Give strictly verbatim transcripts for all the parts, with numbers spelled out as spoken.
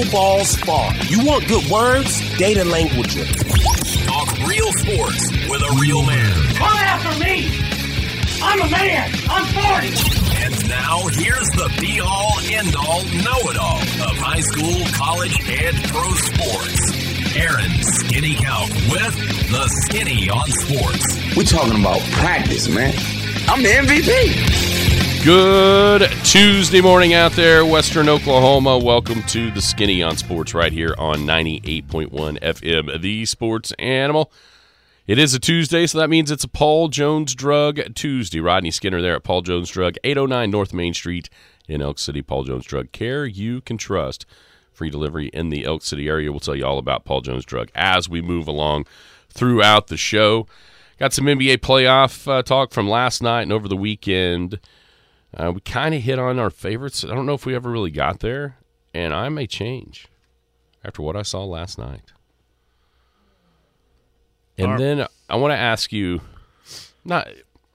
no balls fall. You want good words? Data languages. Talk real sports with a real man. Come after me! I'm a man! I'm forty! And now, here's the be-all, end-all, know-it-all of high school, college, and pro sports. Aaron Skinny Count with the Skinny on Sports. We're talking about practice, man. I'm the M V P. Good Tuesday morning out there, Western Oklahoma. Welcome to the Skinny on Sports right here on ninety-eight point one F M, the Sports Animal. It is a Tuesday, so that means it's a Paul Jones Drug Tuesday. Rodney Skinner there at Paul Jones Drug, eight oh nine North Main Street in Elk City. Paul Jones Drug, care you can trust. Free delivery in the Elk City area. We'll tell you all about Paul Jones Drug as we move along throughout the show. Got some N B A playoff uh, talk from last night and over the weekend. Uh, we kind of hit on our favorites. I don't know if we ever really got there, and I may change after what I saw last night. And Our, then I want to ask you, not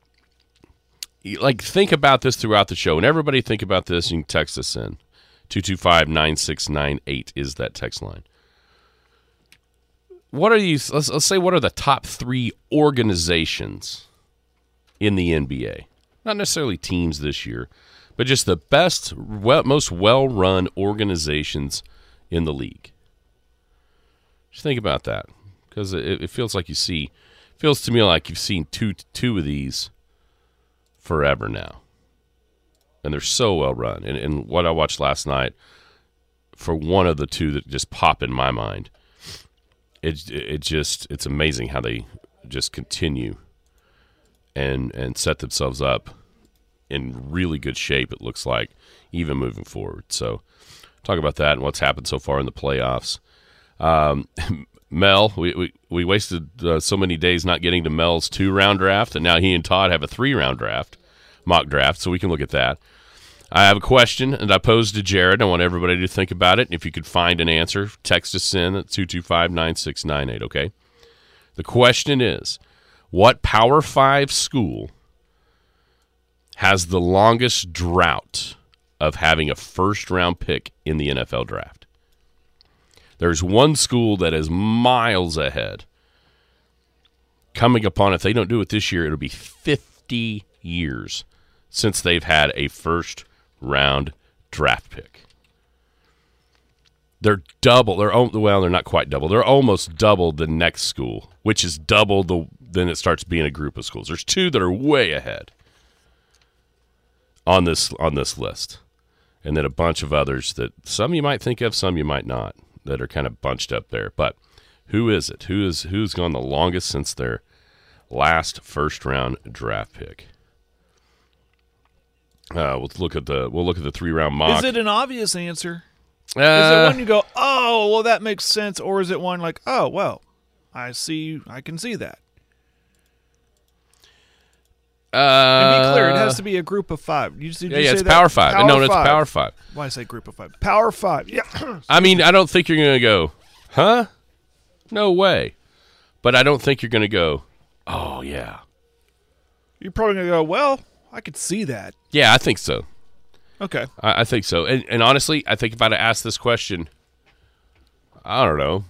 like think about this throughout the show, and everybody think about this. You can text us in two two five, nine six nine eight is that text line. What are you? Let's, let's say what are the top three organizations in the N B A? Not necessarily teams this year, but just the best, well, most well-run organizations in the league. Just think about that. Because it, it feels like you see, feels to me like you've seen two two of these forever now, and they're so well run. And, and what I watched last night, for one of the two that just pop in my mind, it it just it's amazing how they just continue and and set themselves up in really good shape. It looks like even moving forward. So talk about that and what's happened so far in the playoffs. Um, Mel, we, we, we wasted uh, so many days not getting to Mel's two-round draft, and now he and Todd have a three-round draft, mock draft, so we can look at that. I have a question that I posed to Jared. I want everybody to think about it. If you could find an answer, text us in at two two five, nine six nine eight, okay? The question is, what Power five school has the longest drought of having a first-round pick in the N F L draft? There's one school that is miles ahead. Coming upon, if they don't do it this year, it'll be fifty years since they've had a first-round draft pick. They're double. They're well, they're not quite double. They're almost double the next school, which is double the. Then it starts being a group of schools. There's two that are way ahead on this on this list, and then a bunch of others that some you might think of, some you might not, that are kind of bunched up there. But who is it? Who is who's gone the longest since their last first round draft pick? Uh, we'll look at the we'll look at the three round mock. Is it an obvious answer? Uh, is it one you go, oh, well, that makes sense, or is it one like, oh, well, I see, I can see that? Uh, and be clear, it has to be a group of five. You, did yeah, you yeah, say it's that? Power Five. Power no, it's five. Power Five. Why I say group of five? Power Five. Yeah. I mean, I don't think you're going to go, huh? No way. But I don't think you're going to go, oh, yeah. You're probably going to go, well, I could see that. Yeah, I think so. Okay. I, I think so. And, and honestly, I think if I'd asked this question, I don't know,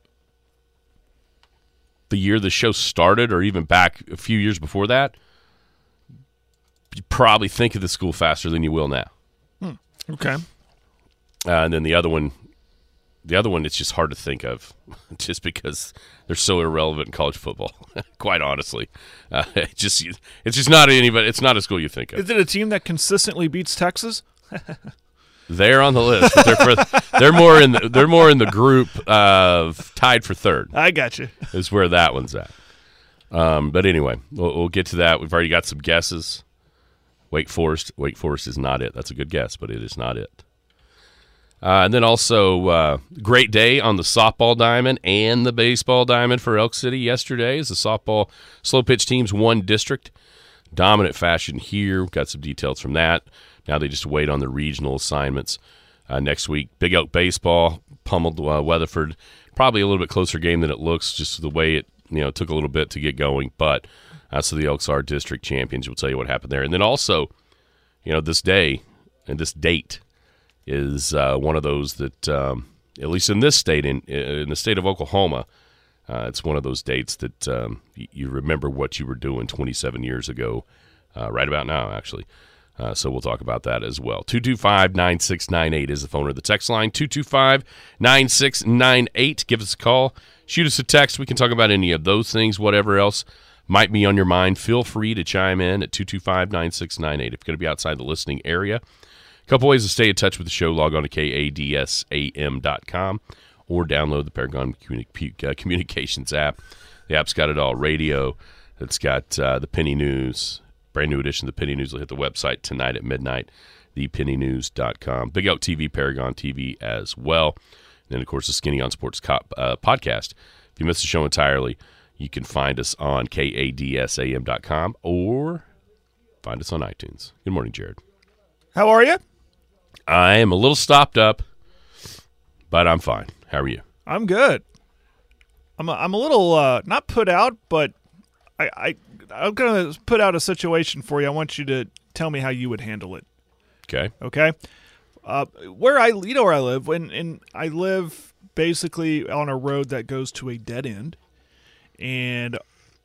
the year the show started or even back a few years before that, you probably think of the school faster than you will now. Hmm. Okay. Uh, and then the other one, the other one, it's just hard to think of, just because they're so irrelevant in college football. Quite honestly, uh, it just it's just not anybody. It's not a school you think of. Is it a team that consistently beats Texas? They're on the list. They're, for, they're more in the, they're more in the group of tied for third. I got you. Is where that one's at. Um, but anyway, we'll, we'll get to that. We've already got some guesses. Wake Forest. Wake Forest is not it. That's a good guess, but it is not it. Uh, and then also, uh, great day on the softball diamond and the baseball diamond for Elk City yesterday as the softball slow pitch teams won district. Dominant fashion here. We've got some details from that. Now they just wait on the regional assignments uh, next week. Big Elk baseball pummeled uh, Weatherford. Probably a little bit closer game than it looks, just the way it you know took a little bit to get going. But uh, so the Elks are district champions. We'll tell you what happened there. And then also, you know, this day and this date is uh, one of those that um, at least in this state, in in the state of Oklahoma, uh, it's one of those dates that um, y- you remember what you were doing twenty-seven years ago, uh, right about now, actually. Uh, so we'll talk about that as well. two two five, nine six nine eight is the phone or the text line. two two five, nine six nine eight. Give us a call. Shoot us a text. We can talk about any of those things, whatever else might be on your mind. Feel free to chime in at two two five, nine six nine eight. If you're going to be outside the listening area, a couple ways to stay in touch with the show. Log on to K A D S A M dot com or download the Paragon Communi- uh, Communications app. The app's got it all. Radio. It's got uh, the Penny News. Brand new edition of the Penny News will hit the website tonight at midnight, the penny news dot com. Big Elk T V, Paragon T V as well. And then, of course, the Skinny on Sports Cop, uh, podcast. If you missed the show entirely, you can find us on K A D S A M dot com or find us on iTunes. Good morning, Jared. How are you? I am a little stopped up, but I'm fine. How are you? I'm good. I'm a, I'm a little uh, not put out, but I, I I'm gonna put out a situation for you. I want you to tell me how you would handle it. Okay. Okay. Uh, where I you know where I live, and and I live basically on a road that goes to a dead end, and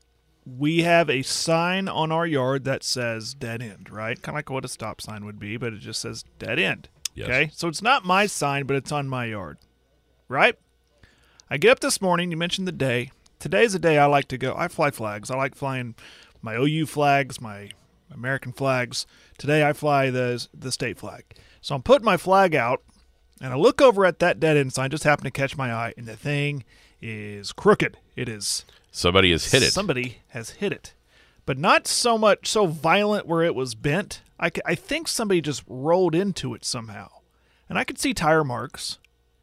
we have a sign on our yard that says dead end, right? Kind of like what a stop sign would be, but it just says dead end. Yes. Okay. So it's not my sign, but it's on my yard, right? I get up this morning. You mentioned the day. Today's a day I like to go. I fly flags. I like flying my O U flags, my American flags. Today I fly the the state flag. So I'm putting my flag out, and I look over at that dead end sign. Just happened to catch my eye, and the thing is crooked. It is. Somebody has hit it. Somebody has hit it, but not so much so violent where it was bent. I, I think somebody just rolled into it somehow, and I could see tire marks.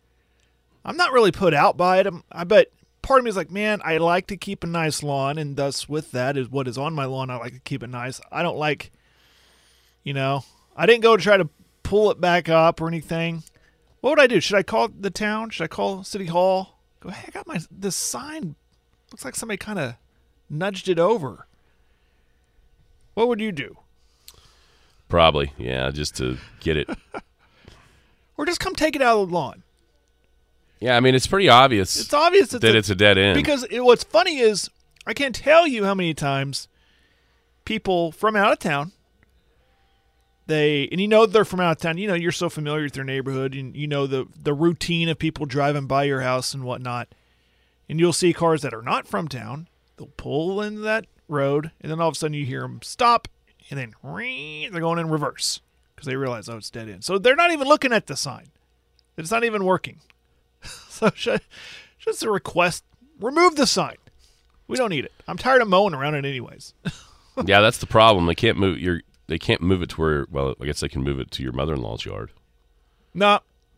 I'm not really put out by it. I'm, I bet. Part of me is like, man, I like to keep a nice lawn, and thus with that is what is on my lawn. I like to keep it nice. I don't like, you know, I didn't go to try to pull it back up or anything. What would I do? Should I call the town? Should I call City Hall? Go, hey, I got my, this sign. Looks like somebody kind of nudged it over. What would you do? Probably, yeah, just to get it. Or just come take it out of the lawn. Yeah, I mean, it's pretty obvious. It's obvious it's that a, it's a dead end. Because it, what's funny is I can't tell you how many times people from out of town, they and you know they're from out of town. You know, you're so familiar with your neighborhood, and you know the the routine of people driving by your house and whatnot. And you'll see cars that are not from town. They'll pull into that road, and then all of a sudden you hear them stop, and then ring, they're going in reverse because they realize, oh, it's dead end. So they're not even looking at the sign. It's not even working. So should, just a request, remove the sign. We don't need it. I'm tired of mowing around it anyways. Yeah, that's the problem. They can't move your. They can't move it to where. Well, I guess they can move it to your mother-in-law's yard. No,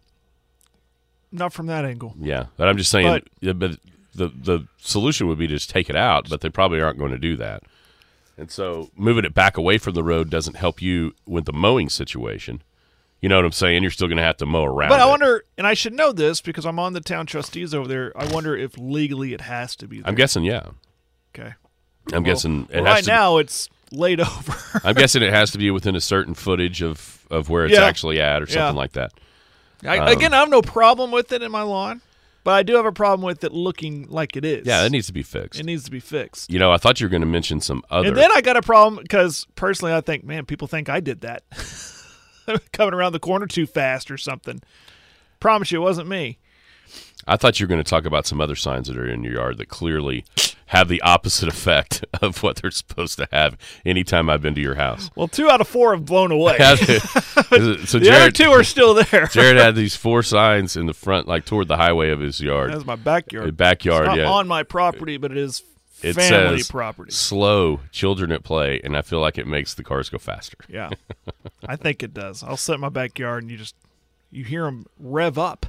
not from that angle. Yeah, but I'm just saying. But, yeah, but the the solution would be to just take it out, but they probably aren't going to do that. And so moving it back away from the road doesn't help you with the mowing situation. You know what I'm saying? You're still going to have to mow around But I it. wonder, and I should know this because I'm on the town trustees over there. I wonder if legally it has to be there. I'm guessing, yeah. Okay. I'm Well, guessing it well, has right to. now it's laid over. I'm guessing it has to be within a certain footage of, of where it's Yeah. actually at, or something Yeah. like that. I, Um, again, I have no problem with it in my lawn, but I do have a problem with it looking like it is. Yeah, it needs to be fixed. It needs to be fixed. You know, I thought you were going to mention some other. And then I got a problem because personally, I think, man, people think I did that, coming around the corner too fast or something. Promise you, it wasn't me. I thought you were going to talk about some other signs that are in your yard that clearly have the opposite effect of what they're supposed to have anytime I've been to your house. Well, two out of four have blown away. so the Jared, other two are still there. Jared had these four signs in the front, like toward the highway of his yard. That's my backyard. Uh, backyard, it's not yeah. on my property, but it is It family says property. slow, children at play, and I feel like it makes the cars go faster. Yeah, I think it does. I'll sit in my backyard and you just you hear them rev up.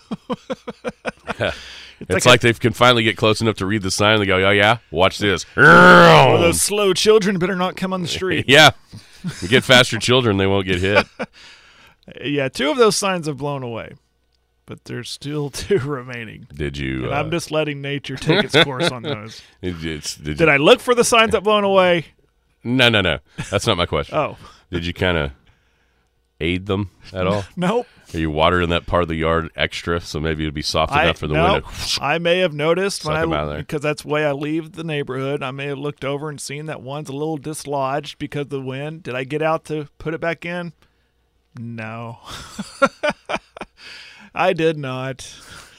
It's, like like, a- they can finally get close enough to read the sign and they go, oh, yeah, watch this. Or those slow children better not come on the street. Yeah. You get faster children, they won't get hit. Yeah, two of those signs have blown away, but there's still two remaining. Did you? And Uh, I'm just letting nature take its course on those. it- it's, did Did you, I look for the signs that blown away? No, no, no. That's not my question. Oh, Did you kind of aid them at all? nope. Are you watering that part of the yard extra so maybe it'd be soft I, enough for the no, wind to I may have noticed suck when them I out of there? because that's the way I leave the neighborhood. I may have looked over and seen that one's a little dislodged because of the wind. Did I get out to put it back in? No, I did not.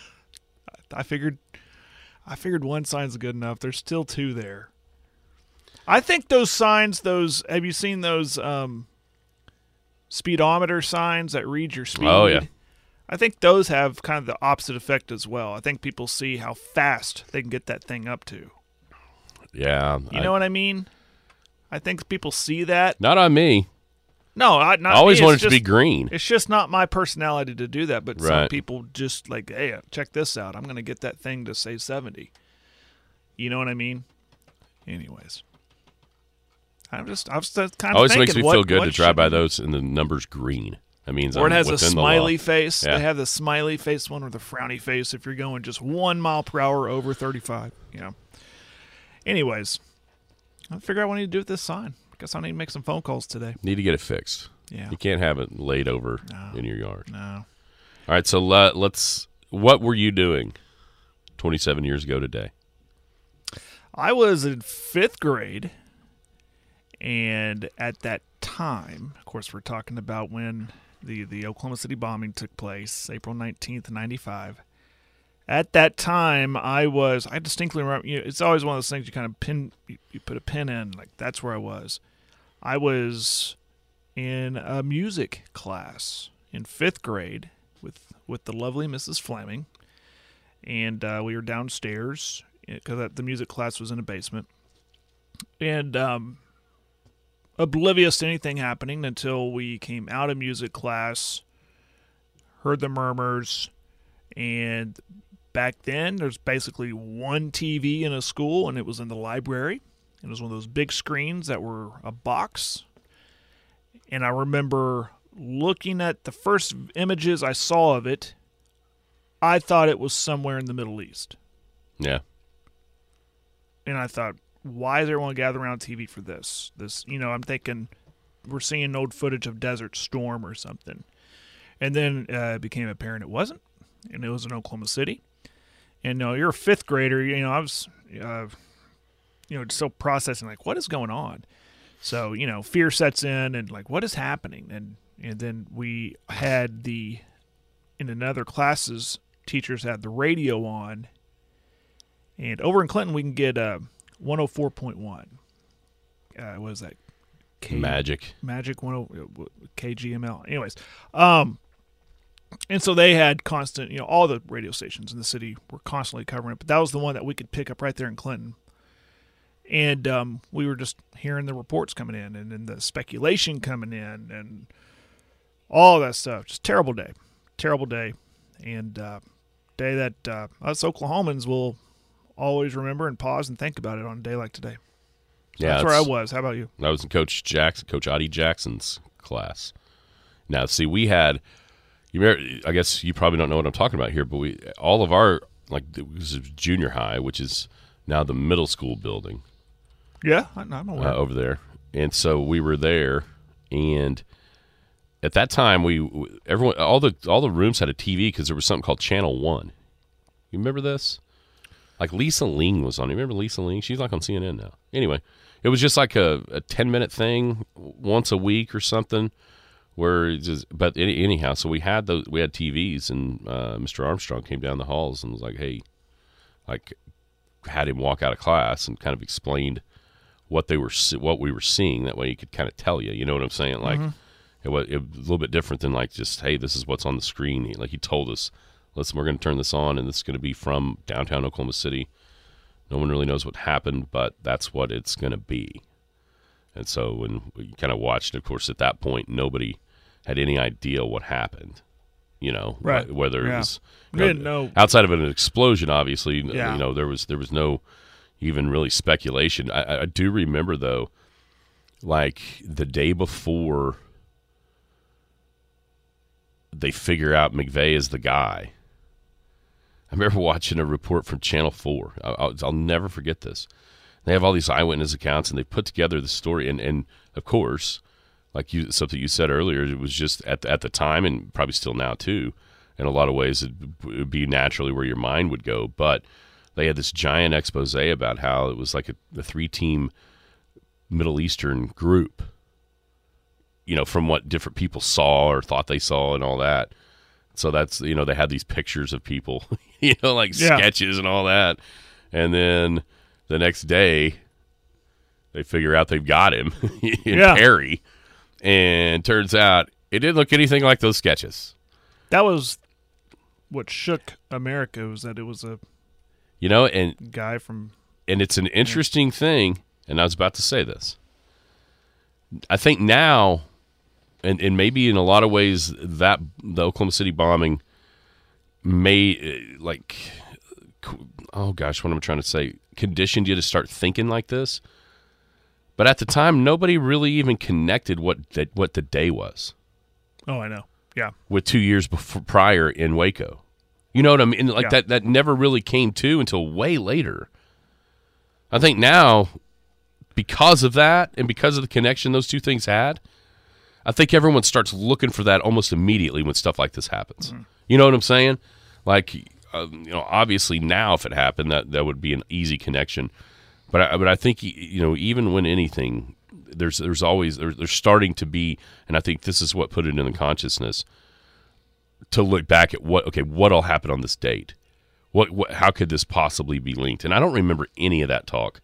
I figured, I figured one sign's good enough. There's still two there. I think those signs, those have you seen those um, speedometer signs that read your speed? Oh, yeah. I think those have kind of the opposite effect as well. I think people see how fast they can get that thing up to. Yeah. You I- know what I mean? I think people see that. Not on me. No, I, not I always me. wanted It's it to be just- green. It's just not my personality to do that, but some Right. people just like, hey, check this out. I'm going to get that thing to say seventy. You know what I mean? Anyways. I'm just, I'm just kind of Always thinking makes me what, feel good what to drive should by be- those and the number's green. That means Or it I'm has a within the law. smiley face. Yeah. They have the smiley face one or the frowny face if you're going just one mile per hour over thirty-five. Yeah. Anyways, I'll figure out what I need to do with this sign. Guess I need to make some phone calls today. Need to get it fixed. Yeah. You can't have it laid over No. in your yard. No. All right, so let, let's. What were you doing twenty-seven years ago today? I was in fifth grade, and at that time, of course, we're talking about when the, the Oklahoma City bombing took place, April nineteenth, ninety-five. At that time, I was, I distinctly remember, you know, it's always one of those things you kind of pin, you, you put a pin in, like that's where I was. I was in a music class in fifth grade with, with the lovely Missus Fleming, and uh, we were downstairs because the music class was in a basement, and um, oblivious to anything happening until we came out of music class, heard the murmurs, and back then there's basically one T V in a school, and it was in the library. It was one of those big screens that were a box, and I remember looking at the first images I saw of it, I thought it was somewhere in the Middle East. Yeah. And I thought, why is everyone gathering around T V for this? This, you know, I'm thinking we're seeing old footage of Desert Storm or something. And then uh, it became apparent it wasn't, and it was in Oklahoma City. And you know, you're a fifth grader. You know, I was, uh, you know, still processing like, what is going on? So you know, fear sets in, and like, what is happening? And and then we had the in another classes, teachers had the radio on. And over in Clinton, we can get uh, one oh four point one. Uh, what is that? K- Magic. Magic one oh K G M L. Anyways, um, and so they had constant, you know, all the radio stations in the city were constantly covering it, but that was the one that we could pick up right there in Clinton. And um, we were just hearing the reports coming in, and then the speculation coming in, and all that stuff. Just terrible day, terrible day, and uh, day that uh, us Oklahomans will always remember and pause and think about it on a day like today. So Yeah, that's where I it's- was. How about you? I was in Coach Jackson, Coach Audie Jackson's class. Now, see, we had, you remember, I guess you probably don't know what I'm talking about here, but we all of our, like, this is junior high, which is now the middle school building Yeah, I, I'm aware. uh, over there. And so we were there, and at that time, we everyone all the all the rooms had a T V because there was something called Channel One. You remember this? Like Lisa Ling was on. You remember Lisa Ling? She's like on C N N now. Anyway, it was just like a, a ten minute thing once a week or something. Where it just, but any, anyhow, so we had those. We had T Vs, and uh, Mister Armstrong came down the halls and was like, "Hey," like had him walk out of class and kind of explained what they were se- what we were seeing. That way, he could kind of tell you. You know what I'm saying? Like it, was, it was a little bit different than like just, "Hey, this is what's on the screen." He, like he told us, "Listen, we're going to turn this on, and this is going to be from downtown Oklahoma City. No one really knows what happened, but that's what it's going to be." And so when we kind of watched, of course, at that point, nobody had any idea what happened. You know, Right. wh- whether Yeah. it was We you didn't know. outside of an explosion. Obviously, Yeah. you know, there was there was no even really speculation. I, I do remember though, like the day before they figure out McVeigh is the guy. I remember watching a report from Channel four. I'll, I'll never forget this. They have all these eyewitness accounts, and they put together the story. And, and of course, like you something you said earlier, it was just at the, at the time, and probably still now too. In a lot of ways, it would be naturally where your mind would go. But they had this giant expose about how it was like a, a three-team Middle Eastern group, you know, from what different people saw or thought they saw and all that. So that's, you know, they had these pictures of people, you know, like Yeah. sketches and all that. And then the next day, they figure out they've got him in Yeah. Perry. And turns out it didn't look anything like those sketches. That was what shook America, was that it was a You know, and guy from and it's an interesting thing, and I was about to say this. I think now, and, and maybe in a lot of ways, that the Oklahoma City bombing may, like, oh gosh, what am I trying to say? Conditioned you to start thinking like this. But at the time, nobody really even connected what the, what the day was Oh, I know. Yeah. with two years before, prior in Waco. You know what I mean? Like Yeah. that, that never really came to until way later. I think now, because of that and because of the connection those two things had, I think everyone starts looking for that almost immediately when stuff like this happens. Mm-hmm. You know what I'm saying? Like, uh, you know, obviously now if it happened, that, that would be an easy connection. But I, but I think, you know, even when anything, there's there's always there's, there's starting to be, and I think this is what put it in the consciousness, to look back at what okay what'll happen on this date, what what how could this possibly be linked? And I don't remember any of that talk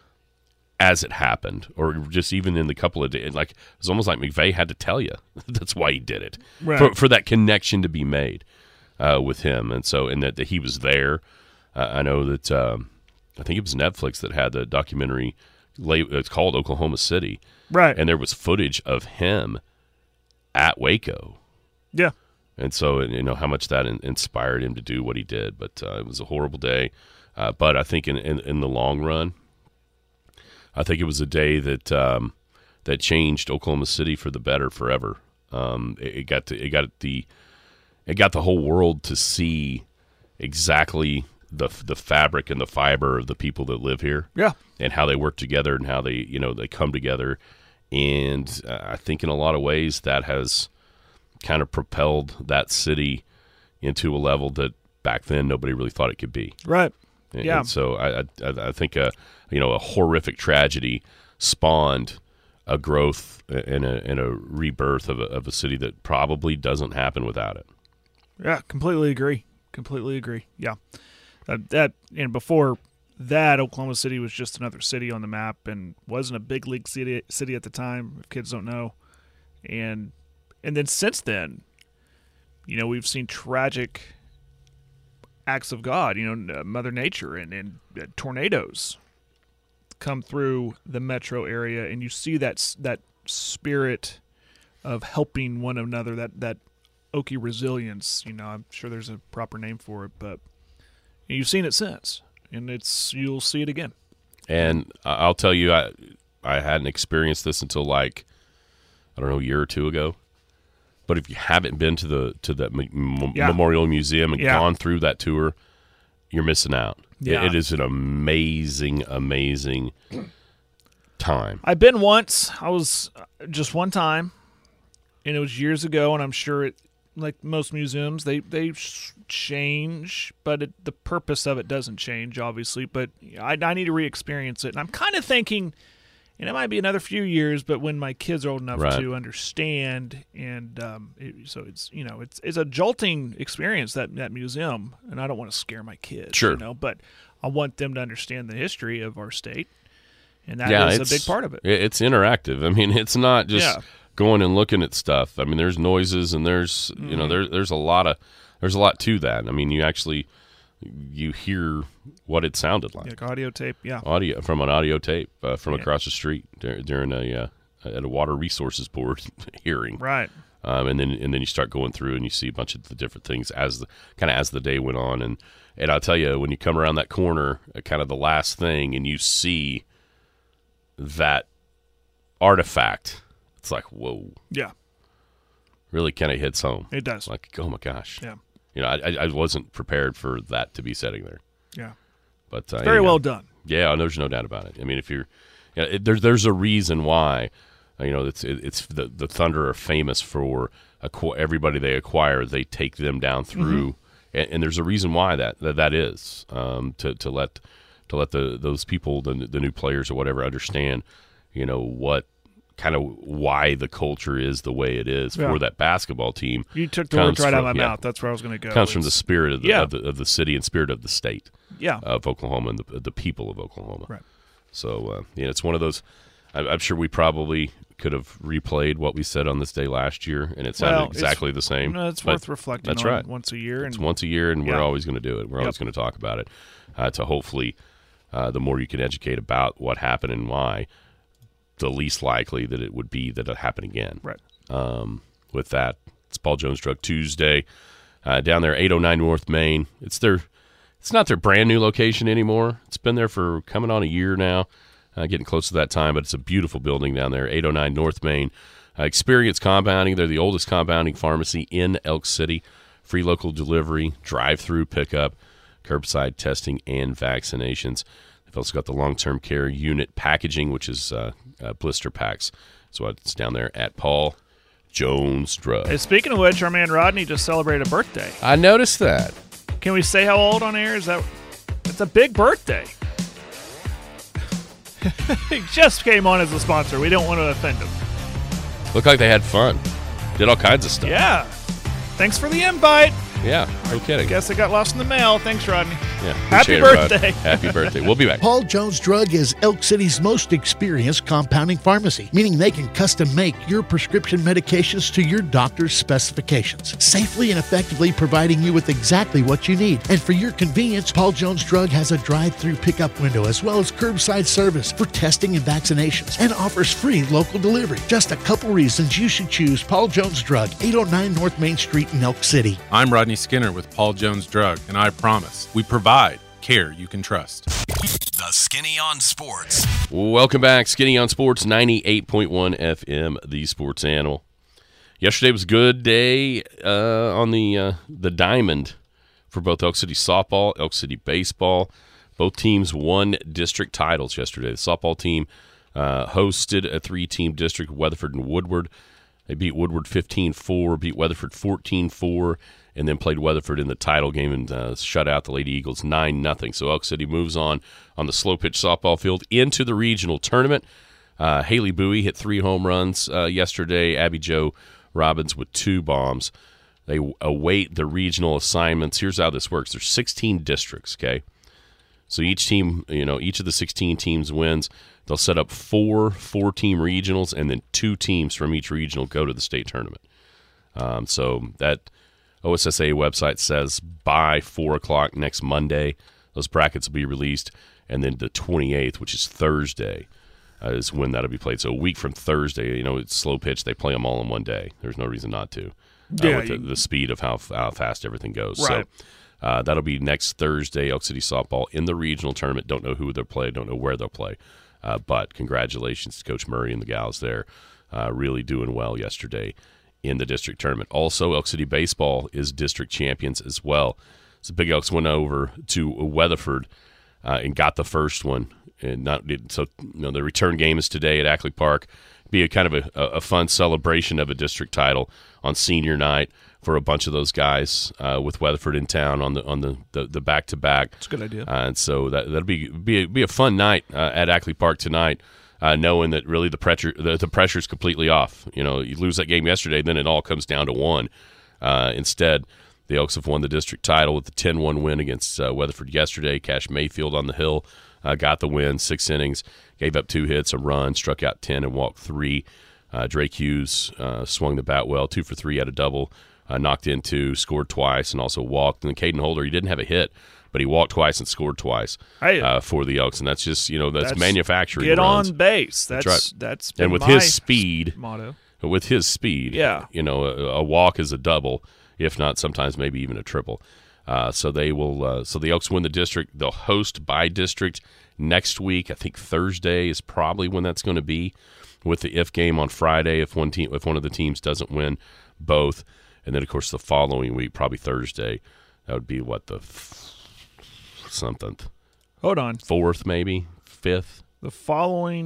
as it happened, or just even in the couple of days. Like, it's almost like McVeigh had to tell you that's why he did it, Right. for for that connection to be made uh, with him, and so and that, that he was there. Uh, I know that. Um, I think it was Netflix that had the documentary. It's called Oklahoma City, Right. and there was footage of him at Waco, Yeah. and so you know how much that in, inspired him to do what he did. But uh, it was a horrible day. Uh, but I think in, in in the long run, I think it was a day that um, that changed Oklahoma City for the better forever. Um, it, it got to, it got the it got the whole world to see exactly the the fabric and the fiber of the people that live here, Yeah. and how they work together and how they you know they come together. And uh, I think in a lot of ways that has kind of propelled that city into a level that back then nobody really thought it could be. Right. And, Yeah. and so I, I I think a you know a horrific tragedy spawned a growth and a and a rebirth of a, of a city that probably doesn't happen without it. Yeah. Completely agree. Completely agree. Yeah. Uh, that and before that, Oklahoma City was just another city on the map and wasn't a big league city city at the time, if kids don't know. And and then since then, you know, we've seen tragic acts of God, you know, uh, Mother Nature and, and uh, tornadoes come through the metro area, and you see that s- that spirit of helping one another, that that Okie resilience. You know, I'm sure there's a proper name for it, but you've seen it since, and it's you'll see it again. And I- I'll tell you, I I hadn't experienced this until like I don't know a year or two ago. But if you haven't been to the to the M- Yeah. Memorial Museum and Yeah. gone through that tour, you're missing out. Yeah. It, it is an amazing, amazing time. I've been once. I was uh, just one time, and it was years ago. And I'm sure it, like most museums, they they sh- change, but it, the purpose of it doesn't change, obviously. But I, I need to re-experience it, and I'm kind of thinking, and it might be another few years, but when my kids are old enough Right. to understand, and um, it, so it's you know it's it's a jolting experience, that that museum, and I don't want to scare my kids, Sure. you know, but I want them to understand the history of our state. And that yeah, is it's a big part of it. It's interactive. I mean, it's not just Yeah. going and looking at stuff. I mean, there's noises and there's you Mm-hmm. know there there's a lot of there's a lot to that. I mean, you actually you hear what it sounded like. Like audio tape, yeah. Audio from an audio tape uh, from Yeah. across the street dur- during a uh, at a water resources board hearing, Right. um, and then and then you start going through and you see a bunch of the different things as the kind of as the day went on, and and I'll tell you when you come around that corner, uh, kind of the last thing, and you see that artifact, it's like whoa, Yeah, really kind of hits home. it does. It's like oh my gosh, Yeah. you know I, I I wasn't prepared for that to be sitting there, Yeah. but uh, Very anyhow. well done. Yeah, there's no doubt about it. I mean, if you're, you know, it, there's there's a reason why Uh, you know, it's it, it's the the Thunder are famous for acqu- everybody they acquire, they take them down through, mm-hmm. and, and there's a reason why that that, that is um, to to let to let the those people the the new players or whatever understand, you know, what kind of why the culture is the way it is yeah. for that basketball team. You took the words right from, out of my yeah, mouth. That's where I was going to go. Comes it's, from the spirit of the, yeah. of the of the city and spirit of the state. Yeah. Of Oklahoma and the the people of Oklahoma. Right. So uh, yeah, it's one of those. I, I'm sure we probably could have replayed what we said on this day last year, and it sounded well, exactly the same. No, it's but worth reflecting that's on right. once a year. It's and once a year, and yeah. we're always going to do it. We're yep. always going to talk about it. Uh, to hopefully, uh, the more you can educate about what happened and why, the least likely that it would be that it happen again. Right. Um, with that, it's Paul Jones Drug Tuesday uh, down there, eight oh nine North Main. It's their, it's not their brand new location anymore. It's been there for coming on a year now, uh, getting close to that time. But it's a beautiful building down there, eight oh nine North Main. Uh, Experience Compounding. They're the oldest compounding pharmacy in Elk City. Free local delivery, drive-through pickup, curbside testing, and vaccinations. They've also got the long-term care unit packaging, which is uh, uh, blister packs. So it's down there at Paul Jones Drug. Hey, speaking of which, our man Rodney just celebrated a birthday. I noticed that. Can we say how old on air? Is that? It's a big birthday. He just came on as a sponsor. We don't want to offend him. Looked like they had fun. Did all kinds of stuff. Yeah. Thanks for the invite. Yeah, no kidding. Guess it got lost in the mail. Thanks, Rodney. Yeah, Happy appreciate it, Rod. birthday. Happy birthday. We'll be back. Paul Jones Drug is Elk City's most experienced compounding pharmacy, meaning they can custom make your prescription medications to your doctor's specifications, safely and effectively providing you with exactly what you need. And for your convenience, Paul Jones Drug has a drive-through pickup window as well as curbside service for testing and vaccinations, and offers free local delivery. Just a couple reasons you should choose Paul Jones Drug, eight oh nine North Main Street in Elk City. I'm Rodney Skinner with Paul Jones Drug, and I promise we provide care you can trust. The Skinny on Sports. Welcome back. Skinny on Sports, ninety-eight point one F M, the Sports Animal. Yesterday was a good day uh, on the uh, the diamond for both Elk City softball, Elk City baseball. Both teams won district titles yesterday. The softball team uh, hosted a three-team district, Weatherford and Woodward. They beat Woodward fifteen four, beat Weatherford fourteen four, and then played Weatherford in the title game and uh, shut out the Lady Eagles nine nothing. So Elk City moves on on the slow-pitch softball field into the regional tournament. Uh, Haley Bowie hit three home runs uh, yesterday. Abby Jo Robbins with two bombs. They await the regional assignments. Here's how this works. There's sixteen districts, okay? So each team, you know, each of the sixteen teams wins. They'll set up four four-team regionals, and then two teams from each regional go to the state tournament. Um, so that O S S A website says by four o'clock next Monday, those brackets will be released, and then the twenty-eighth, which is Thursday, uh, is when that'll be played. So a week from Thursday, you know, it's slow pitch. They play them all in one day. There's no reason not to, uh, Yeah, with the, you- the speed of how, how fast everything goes. Right. So uh, that'll be next Thursday, Elk City softball in the regional tournament. Don't know who they'll play, don't know where they'll play. Uh, but congratulations to Coach Murray and the gals there. Uh, really doing well yesterday in the district tournament. Also, Elk City baseball is district champions as well. So Big Elks went over to Weatherford uh, and got the first one. And not so you know the return game is today at Ackley Park. Be a kind of a, a fun celebration of a district title on senior night for a bunch of those guys uh, with Weatherford in town on the on the the, the back-to-back. That's a good idea. Uh, and so that that'll be be a, be a fun night uh, at Ackley Park tonight, uh, knowing that really the pressure the, the pressure's completely off. You know, you lose that game yesterday, then it all comes down to one. Uh, instead, the Elks have won the district title with the ten one win against uh, Weatherford yesterday. Cash Mayfield on the hill uh, got the win, six innings, gave up two hits, a run, struck out ten, and walked three. Uh, Drake Hughes uh, swung the bat well, two for three, had a double. Uh, knocked in two, scored twice, and also walked. And then Caden Holder, he didn't have a hit, but he walked twice and scored twice Hey, uh, for the Elks. And that's just, you know, that's, that's- manufacturing Get runs. on base. That's That's that's, right. been And with my his speed, motto. with his speed, Yeah. you know, a, a walk is a double, if not sometimes maybe even a triple. Uh, so they will. Uh, so the Elks win the district. They'll host by district next week. I think Thursday is probably when that's going to be, with the if game on Friday if one team if one of the teams doesn't win both. And then, of course, the following week, probably Thursday, that would be what, the f- something, Hold on. fourth maybe, fifth? The following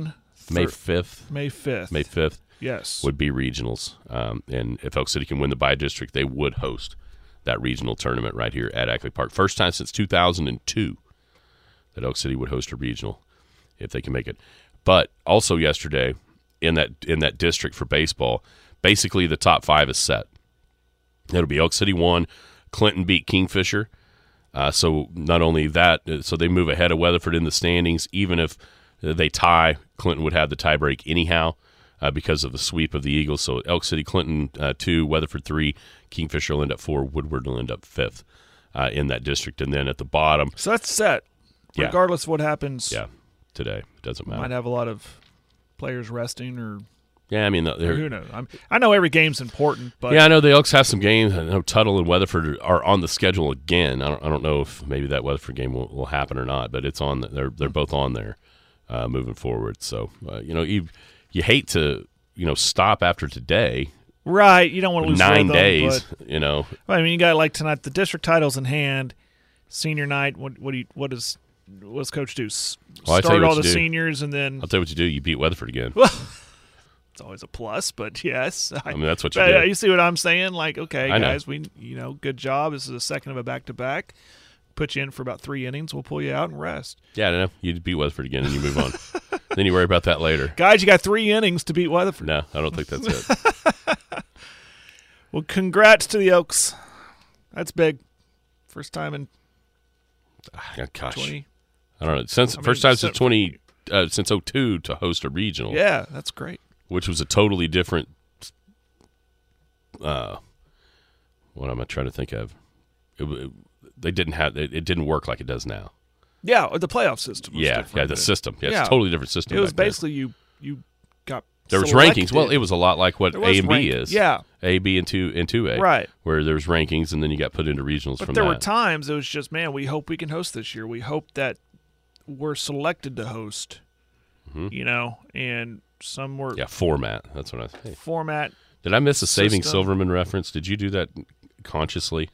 May fifth. May fifth. May fifth. Yes. Would be regionals. Um, and if Elk City can win the by-district, they would host that regional tournament right here at Ackley Park. First time since two thousand two that Elk City would host a regional if they can make it. But also yesterday in that in that district for baseball, basically the top five is set. It'll be Elk City won, Clinton beat Kingfisher. Uh, so not only that, so they move ahead of Weatherford in the standings. Even if they tie, Clinton would have the tiebreak anyhow uh, because of the sweep of the Eagles. So Elk City, Clinton uh, two, Weatherford three, Kingfisher will end up four, Woodward will end up fifth uh, in that district. And then at the bottom. So that's set. Yeah. Regardless of what happens. Yeah, today. It doesn't matter. Might have a lot of players resting or. Yeah, I mean, they're, who knows? I'm, I know every game's important, but yeah, I know the Elks have some games. I know Tuttle and Weatherford are on the schedule again. I don't, I don't know if maybe that Weatherford game will, will happen or not, but it's on. They're they're both on there, uh, moving forward. So uh, you know, you you hate to you know stop after today. Right, you don't want to lose nine rhythm, days. But, you know, I mean, you got like tonight the district titles in hand, senior night. What what do you, what does what does coach do? S- well, start all the do. seniors and then I'll tell you what you do. You beat Weatherford again. Well, it's always a plus, but yes. I mean, that's what you but, do. You see what I'm saying? Like, okay, I know. guys, we you know, good job. This is a second of a back-to-back. Put you in for about three innings. We'll pull you out and rest. Yeah, I know. You beat Weatherford again and you move on. Then you worry about that later. Guys, you got three innings to beat Weatherford. No, I don't think that's it. Well, congrats to the Elks. That's big. First time in Oh, gosh, twenty. I don't know. Since I mean, first time since since- twenty uh, since oh two to host a regional. Yeah, that's great. Which was a totally different. Uh, what am I trying to think of? It, it, they didn't have it, it. Didn't work like it does now. Yeah, the playoff system. Was Yeah, different yeah, the then. system. Yeah, Yeah. it's a totally different system. It was back then. basically you. You got there was selected. rankings. Well, it was a lot like what There A was and B ranking. is. Yeah. A, B, and two and two A. Right. Where there's rankings, and then you got put into regionals But from there that. were times it was just, man, we hope we can host this year. We hope that we're selected to host. Mhm. You know, and some were Yeah, format. That's what I think. format. Did I miss a Saving System. Silverman reference? Did you do that consciously?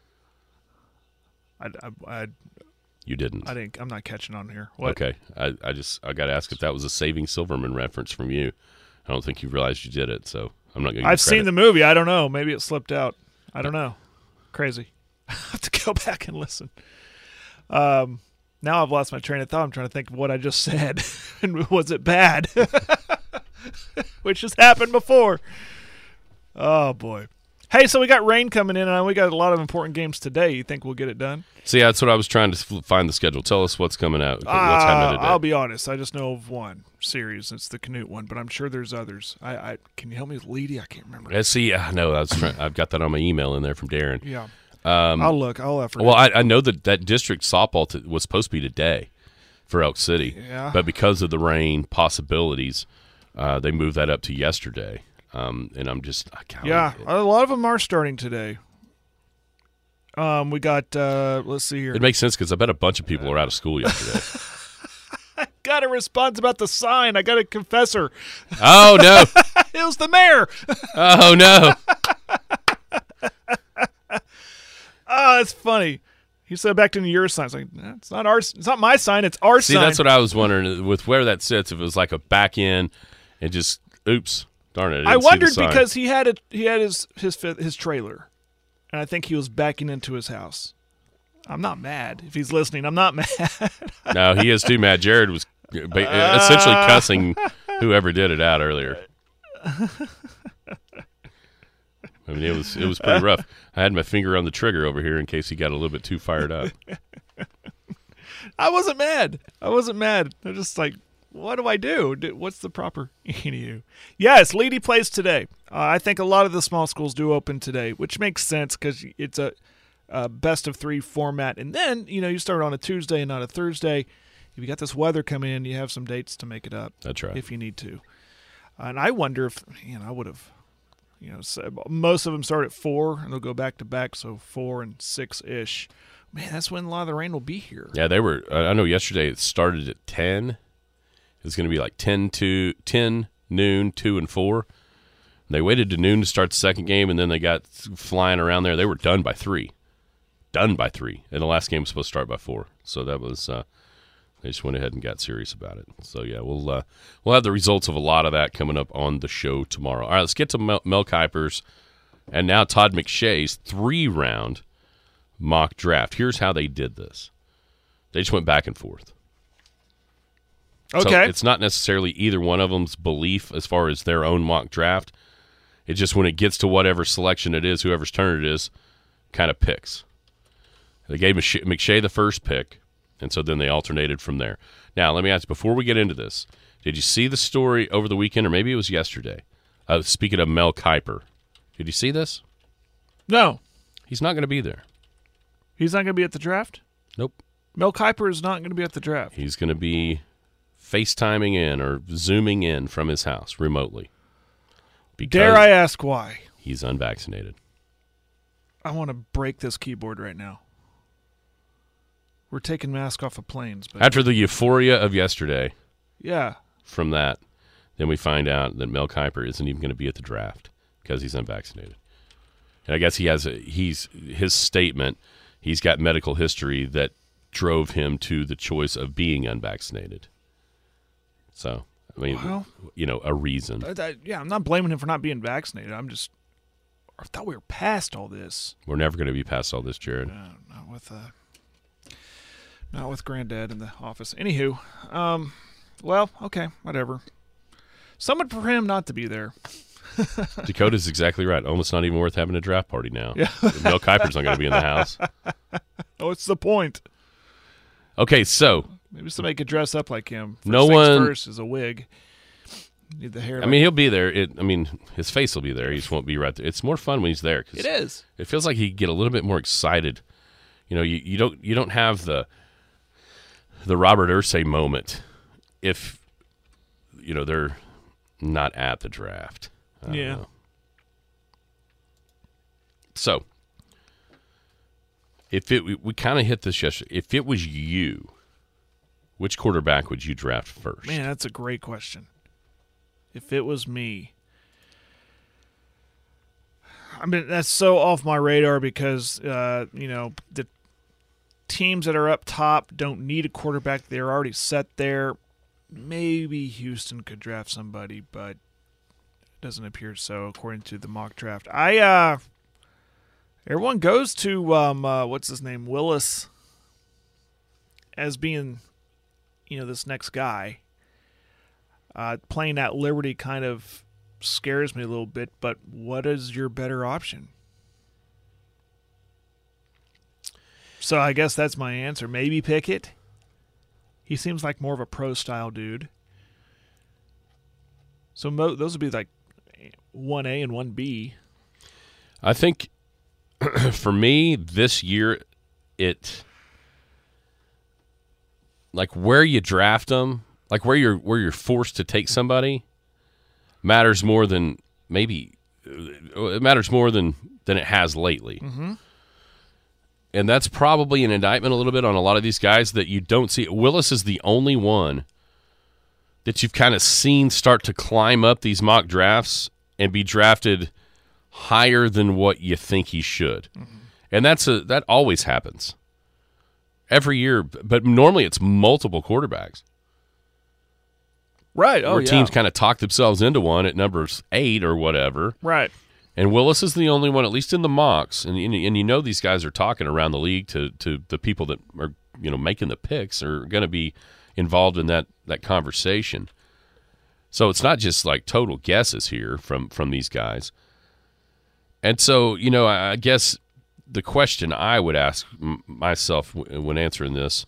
I, I, I, You didn't. I didn't. I'm not catching on here. What? Okay, I, I just I got to ask if that was a Saving Silverman reference from you. I don't think you realized you did it, so I'm not going to. I've seen the movie. I don't know. Maybe it slipped out. I don't know. Crazy. I have to go back and listen. Um, now I've lost my train of thought. I'm trying to think of what I just said, and was it bad? Which has happened before. Oh boy. Hey, so we got rain coming in, and we got a lot of important games today. You think we'll get it done? See, that's what I was trying to f- find the schedule. Tell us what's coming out. What's Uh, happening today? I'll be honest. I just know of one series. It's the Canute one, but I'm sure there's others. I, I can you help me with Leedy? I can't remember. Yeah, see, uh, no, I was trying, I've got that on my email in there from Darren. Yeah. Um, I'll look. I'll effort. well, I, I know that that district softball t- was supposed to be today for Elk City, Yeah. but because of the rain possibilities, uh, they moved that up to yesterday. Um, and I'm just, I can't. Yeah, a lot of them are starting today. Um, we got. Uh, let's see here. It makes sense because I bet a bunch of people are out of school yesterday. Got a response about the sign. I got a confessor. Oh no! It was the mayor. Oh no! Oh, it's funny. He said back to your sign. It's like, nah, it's not our. It's not my sign. It's our See, sign. that's what I was wondering with where that sits. If it was like a back end and just, oops, darn it! I, didn't I see the wondered sign. because he had a, he had his his fi- his trailer, and I think he was backing into his house. I'm not mad if he's listening. I'm not mad. No, he is too mad. Jared was ba- essentially cussing whoever did it out earlier. I mean, it was it was pretty rough. I had my finger on the trigger over here in case he got a little bit too fired up. I wasn't mad. I wasn't mad. I'm just like, what do I do? Do- What's the proper you? Yes, Leedy plays today. Uh, I think a lot of the small schools do open today, which makes sense because it's a, a best of three format. And then, you know, you start on a Tuesday and not a Thursday. If you got this weather coming in, you have some dates to make it up. That's right. If you need to. And I wonder if, you know, I would have, you know, so most of them start at four and they'll go back to back. So four and six ish. Man, that's when a lot of the rain will be here. Yeah, they were. I know yesterday it started at ten. It's going to be like ten to ten noon, two and four. They waited to noon to start the second game, and then they got flying around there. They were done by three, done by three, and the last game was supposed to start by four. So that was uh, They just went ahead and got serious about it. So yeah, we'll uh, we'll have the results of a lot of that coming up on the show tomorrow. All right, let's get to Mel, Mel Kiper's and now Todd McShay's three-round mock draft. Here's how they did this. They just went back and forth. Okay. So it's not necessarily either one of them's belief as far as their own mock draft. It's just when it gets to whatever selection it is, whoever's turn it is, kind of picks. They gave McShay the first pick, and so then they alternated from there. Now, let me ask, before we get into this, did you see the story over the weekend, or maybe it was yesterday? Uh, speaking of Mel Kiper, did you see this? No. He's not going to be there. He's not going to be at the draft? Nope. Mel Kiper is not going to be at the draft. He's going to be FaceTiming in or Zooming in from his house remotely. Dare I ask why? He's unvaccinated. I want to break this keyboard right now. We're taking masks off of planes. But After the euphoria of yesterday, yeah, from that, then we find out that Mel Kiper isn't even going to be at the draft because he's unvaccinated. And I guess he has a, he's his statement, he's got medical history that drove him to the choice of being unvaccinated. So, I mean, well, you know, a reason. I, I, yeah, I'm not blaming him for not being vaccinated. I'm just, I thought we were past all this. We're never going to be past all this, Jared. No, not with, uh, not with Granddad in the office. Anywho, um, well, okay, whatever. Someone for him not to be there. Dakota's exactly right. Almost not even worth having a draft party now. Yeah. Mel Kiper's not going to be in the house. Oh, what's the point? Okay, so maybe somebody could dress up like him. First no things one first is a wig. Need the hair. I mean, he'll be there. It, I mean, his face will be there. He just won't be right there. It's more fun when he's there. 'Cause it is. It feels like he get a little bit more excited. You know, you, you don't you don't have the the Robert Irsay moment if you know they're not at the draft. I don't Yeah. know. So, if it we, we kind of hit this yesterday. If it was you, which quarterback would you draft first? Man, that's a great question. If it was me, I mean, that's so off my radar because, uh, you know, the teams that are up top don't need a quarterback. They're already set there. Maybe Houston could draft somebody, but it doesn't appear so according to the mock draft. I, uh, everyone goes to, um, uh, what's his name, Willis, as being, you know, this next guy. Uh, playing at Liberty kind of scares me a little bit, but what is your better option? So I guess that's my answer. Maybe Pickett. He seems like more of a pro-style dude. So mo- those would be like one A and one B. I think for me this year, it like where you draft them. Like where you're where you're forced to take somebody matters more than maybe it matters more than than it has lately. Mm-hmm. And that's probably an indictment a little bit on a lot of these guys that you don't see. Willis is the only one that you've kind of seen start to climb up these mock drafts and be drafted higher than what you think he should. Mm-hmm. And that's a that always happens every year, but normally it's multiple quarterbacks. Right. Oh, where yeah. teams kind of talk themselves into one at numbers eight or whatever. Right. And Willis is the only one, at least in the mocks, and and you know these guys are talking around the league to, to the people that are you know making the picks are going to be involved in that, that conversation. So it's not just like total guesses here from, from these guys. And so, you know, I guess the question I would ask myself when answering this,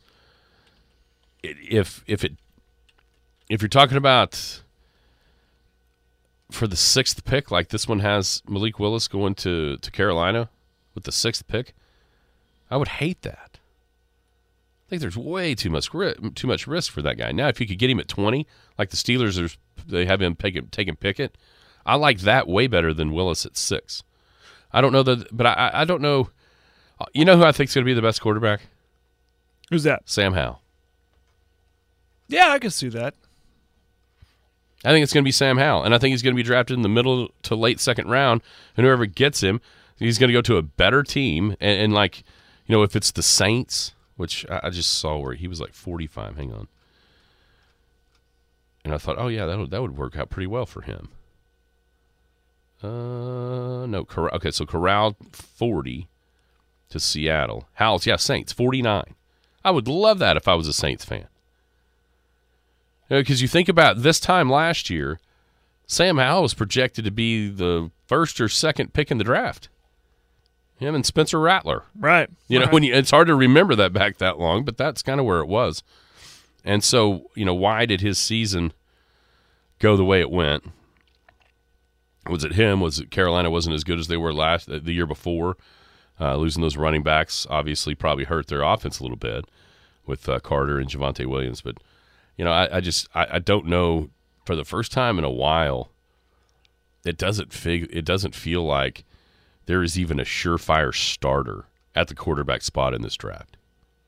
if if it If you're talking about for the sixth pick, like this one has Malik Willis going to, to Carolina with the sixth pick, I would hate that. I think there's way too much too much risk for that guy. Now, if you could get him at twenty, like the Steelers, are, they have him taking Pickett, I like that way better than Willis at six. I don't know that, but I I don't know. You know who I think is going to be the best quarterback? Who's that? Sam Howell. Yeah, I can see that. I think it's going to be Sam Howell, and I think he's going to be drafted in the middle to late second round, and whoever gets him, he's going to go to a better team, and, and like, you know, if it's the Saints which I, I just saw where he was like forty-five. Hang on. And I thought, oh, yeah, that would, that would work out pretty well for him. Uh, no, Corral, okay, so Corral forty to Seattle. Howell's, yeah, Saints, forty-nine. I would love that if I was a Saints fan. Because you, know, you think about this time last year, Sam Howell was projected to be the first or second pick in the draft. Him and Spencer Rattler. Right. You know, right. when you, it's hard to remember that back that long, but that's kind of where it was. And so, you know, why did his season go the way it went? Was it him? Was it Carolina wasn't as good as they were last the year before? Uh, losing those running backs obviously probably hurt their offense a little bit with uh, Carter and Javonte Williams. But, you know, I, I just I, I don't know. For the first time in a while, it doesn't fig- it doesn't feel like there is even a surefire starter at the quarterback spot in this draft.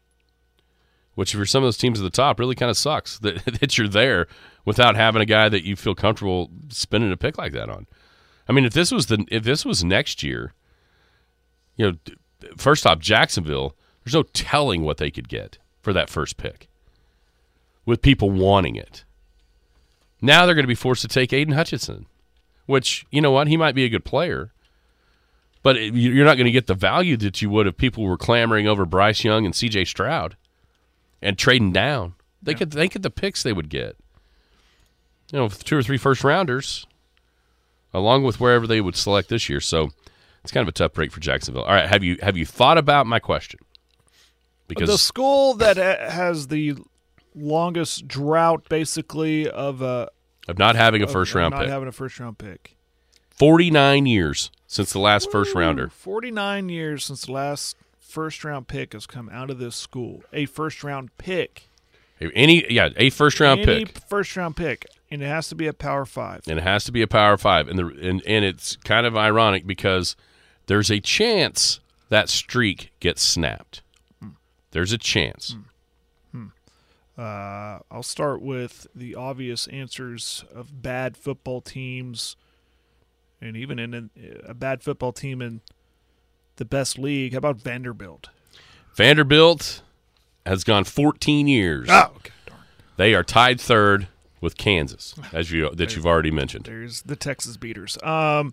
Which for some of those teams at the top really kind of sucks that, that you're there without having a guy that you feel comfortable spending a pick like that on. I mean, if this was the if this was next year, you know, first off, Jacksonville, there's no telling what they could get for that first pick with people wanting it. Now they're going to be forced to take Aiden Hutchinson, which, you know what, he might be a good player, but it, you're not going to get the value that you would if people were clamoring over Bryce Young and C J Stroud and trading down. They yeah. could think of the picks they would get. You know, two or three first rounders, along with wherever they would select this year. So it's kind of a tough break for Jacksonville. All right, have you have you thought about my question? Because the school that has the longest drought, basically, of a of not having a of, first of round not pick, having a first round pick, forty-nine years since the last Ooh, first rounder. Forty-nine years since the last first round pick has come out of this school. A first round pick. Any yeah, a first round Any pick. first round pick. And it has to be a Power Five. And it has to be a Power Five. And the and, and it's kind of ironic because there's a chance that streak gets snapped. Hmm. There's a chance. Hmm. Hmm. Uh, I'll start with the obvious answers of bad football teams, and even in a, a bad football team in the best league. How about Vanderbilt? Vanderbilt has gone fourteen years. Oh, okay. Darn. They are tied third with Kansas, as you that you've already mentioned. There's the Texas beaters. Um,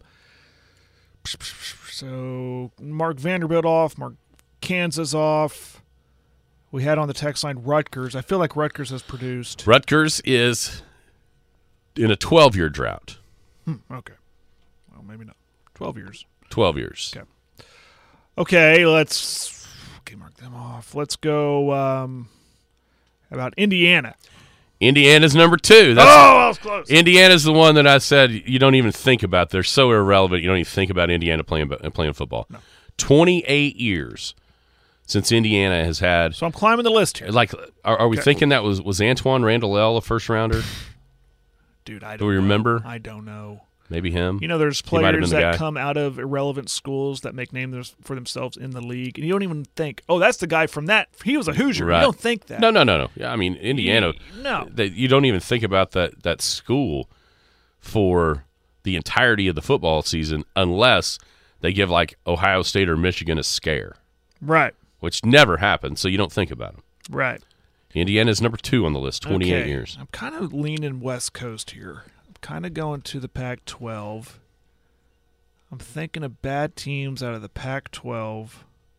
so Mark Vanderbilt off, Mark Kansas off. We had on the text line Rutgers. I feel like Rutgers has produced. Rutgers is in a twelve-year drought. Hmm, okay. Well, maybe not. twelve years. twelve years. Okay. Okay, let's okay, mark them off. Let's go um, how about Indiana? Indiana's number two. That's, oh, I was close. Indiana's the one that I said you don't even think about. They're so irrelevant. You don't even think about Indiana playing playing football. No. twenty-eight years since Indiana has had. So I'm climbing the list here. Like, are, are we okay. thinking that was was Antoine Randall a first rounder? Dude, I don't Do we know. remember? I don't know. Maybe him. You know, there's He might have players been the that guy. come out of irrelevant schools that make names for themselves in the league, and you don't even think, "Oh, that's the guy from that. He was a Hoosier." Right. You don't think that. No, no, no, no. Yeah, I mean, Indiana. No. They, you don't even think about that that school for the entirety of the football season unless they give like Ohio State or Michigan a scare, Right. which never happens. So you don't think about them. Right. Indiana's number two on the list, twenty-eight Okay. years. I'm kind of leaning West Coast here. I'm kind of going to the Pac twelve. I'm thinking of bad teams out of the Pac twelve.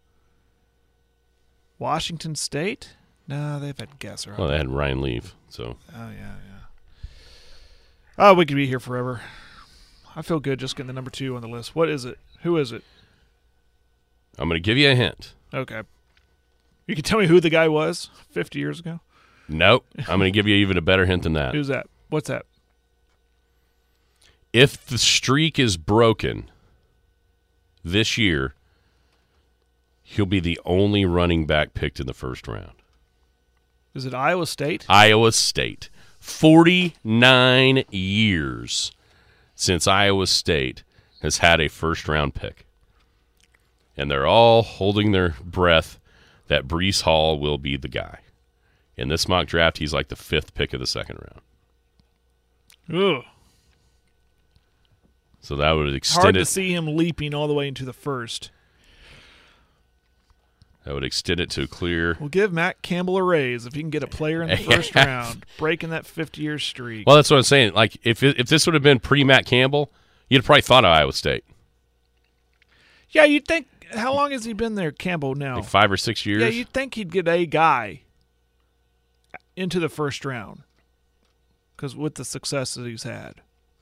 Washington State? No, they've had Gesser. Well, they had Ryan leave, so Oh, yeah, yeah. Oh, we could be here forever. I feel good just getting the number two on the list. What is it? Who is it? I'm going to give you a hint. Okay. You can tell me who the guy was fifty years ago? Nope. I'm going to give you even a better hint than that. Who's that? What's that? If the streak is broken this year, he'll be the only running back picked in the first round. Is it Iowa State? Iowa State. forty-nine years since Iowa State has had a first-round pick. And they're all holding their breath that Breece Hall will be the guy. In this mock draft, he's like the fifth pick of the second round. Ugh. So that would extend Hard it. to see him leaping all the way into the first. That would extend it to a clear. We'll give Matt Campbell a raise if he can get a player in the first round, breaking that fifty-year streak. Well, that's what I'm saying. Like, if it, if this would have been pre-Matt Campbell, you'd have probably thought of Iowa State. Yeah, you'd think – how long has he been there, Campbell, now? Like five or six years? Yeah, you'd think he'd get a guy into the first round because with the success that he's had.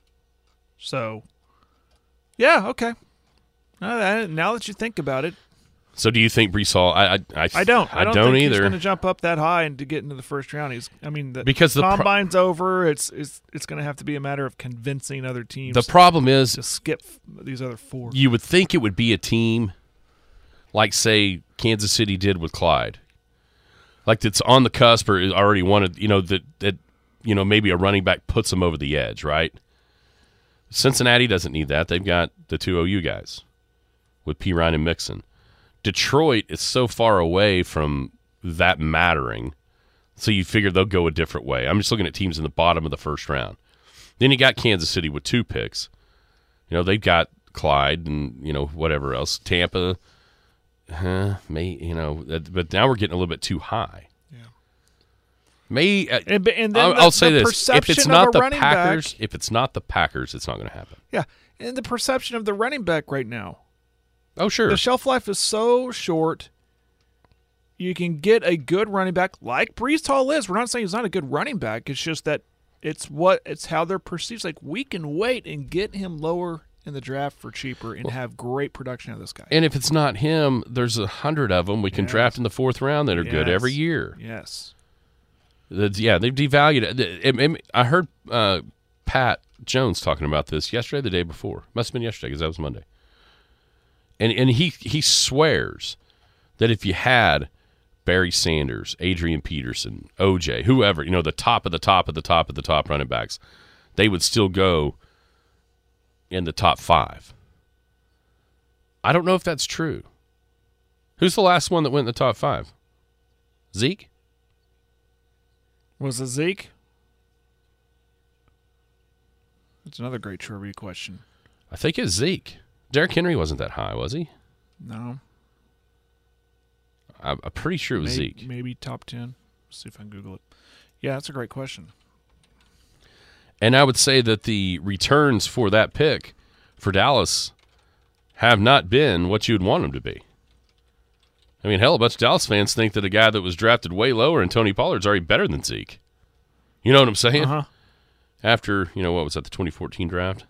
So, yeah, okay. Uh, now that you think about it. So do you think Breece Hall? I I, I, I don't. I, I don't, don't think either. he's going to jump up that high and to get into the first round. He's. I mean, the because the combine's pro- over. It's it's it's going to have to be a matter of convincing other teams. The problem is to skip these other four. You would think it would be a team like, say, Kansas City did with Clyde, like that's on the cusp or is already wanted. You know that that you know maybe a running back puts them over the edge, right? Cincinnati doesn't need that. They've got the two O U guys with P. Ryan and Mixon. Detroit is so far away from that mattering, so you figure they'll go a different way. I'm just looking at teams in the bottom of the first round. Then you got Kansas City with two picks. You know, they've got Clyde and, you know, whatever else. Tampa, huh, may, you know, but now we're getting a little bit too high. Yeah. May, uh, and, and then I'll, the, I'll say the this. If it's perception not of a the running Packers, back, if it's not the Packers, it's not going to happen. Yeah, and the perception of the running back right now. Oh, sure. The shelf life is so short. You can get a good running back like Breece Hall is. We're not saying he's not a good running back. It's just that it's what it's how they're perceived. It's like we can wait and get him lower in the draft for cheaper and well, have great production out of this guy. And if it's not him, there's a hundred of them we can yes. draft in the fourth round that are yes. good every year. Yes. That's, yeah, they've devalued it. it, it, it I heard uh, Pat Jones talking about this yesterday, the day before. Must have been yesterday because that was Monday. And and he he swears that if you had Barry Sanders, Adrian Peterson, O J, whoever, you know, the top of the top of the top of the top running backs, they would still go in the top five. I don't know if that's true. Who's the last one that went in the top five? Zeke? Was it Zeke? That's another great trivia question. I think it's Zeke. Derrick Henry wasn't that high, was he? No. I'm, I'm pretty sure it was maybe, Zeke. Maybe top ten. Let's see if I can Google it. Yeah, that's a great question. And I would say that the returns for that pick for Dallas have not been what you'd want them to be. I mean, hell, a bunch of Dallas fans think that a guy that was drafted way lower and Tony Pollard's already better than Zeke. You know what I'm saying? Uh-huh. After, you know, what was that, the twenty fourteen draft?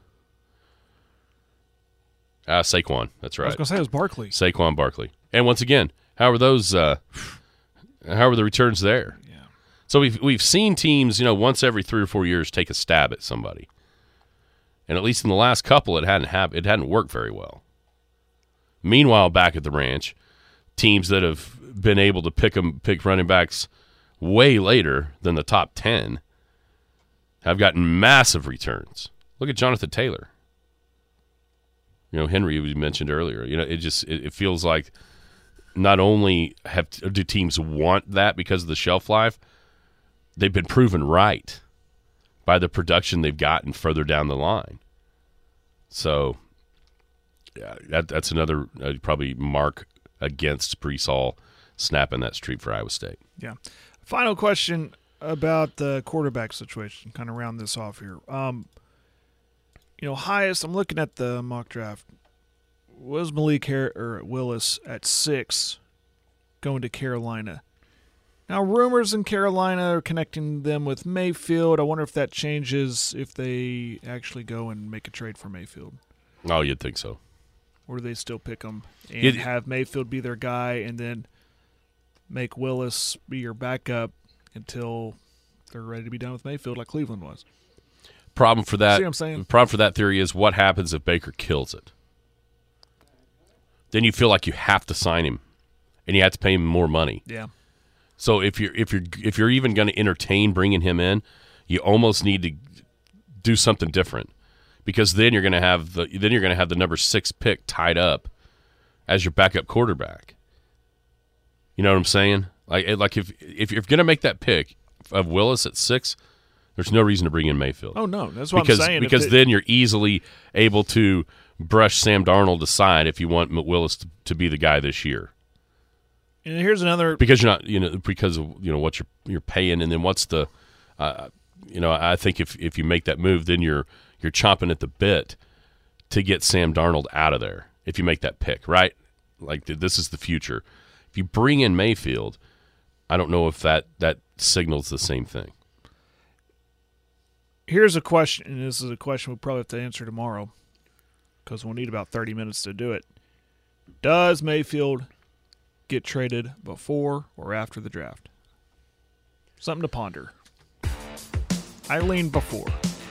Uh, Saquon, that's right. I was going to say it was Barkley. Saquon Barkley. And once again, how are those, uh, how are the returns there? Yeah. So we've, we've seen teams, you know, once every three or four years take a stab at somebody. And at least in the last couple, it hadn't hap- it hadn't worked very well. Meanwhile, back at the ranch, teams that have been able to pick them, pick running backs way later than the top ten have gotten massive returns. Look at Jonathan Taylor. You know, Henry, we mentioned earlier. You know, it just it, it feels like not only have do teams want that because of the shelf life, they've been proven right by the production they've gotten further down the line. So, yeah, that, that's another uh, probably mark against Breece Hall snapping that streak for Iowa State. Yeah. Final question about the quarterback situation, kind of round this off here. Um, you know, highest, I'm looking at the mock draft, was Malik Har- or Willis at six going to Carolina. Now, rumors in Carolina are connecting them with Mayfield. I wonder if that changes if they actually go and make a trade for Mayfield. Oh, you'd think so. Or do they still pick him and You'd, have Mayfield be their guy and then make Willis be your backup until they're ready to be done with Mayfield like Cleveland was? Problem for that, See what I'm saying? The problem for that theory is what happens if Baker kills it? Then you feel like you have to sign him, and you have to pay him more money. Yeah. So if you're if you're if you're even going to entertain bringing him in, you almost need to do something different, because then you're going to have the then you're going to have the number six pick tied up as your backup quarterback. You know what I'm saying? Like like if if you're going to make that pick of Willis at six, there's no reason to bring in Mayfield. Oh no, that's what because, I'm saying. Because it, then you're easily able to brush Sam Darnold aside if you want Willis to, to be the guy this year. And here's another because you're not, you know, because of you know what you're you're paying, and then what's the, uh, you know, I think if if you make that move, then you're you're chomping at the bit to get Sam Darnold out of there. If you make that pick, right? Like this is the future. If you bring in Mayfield, I don't know if that that signals the same thing. Here's a question, and this is a question we'll probably have to answer tomorrow because we'll need about thirty minutes to do it. Does Mayfield get traded before or after the draft? Something to ponder. I lean before.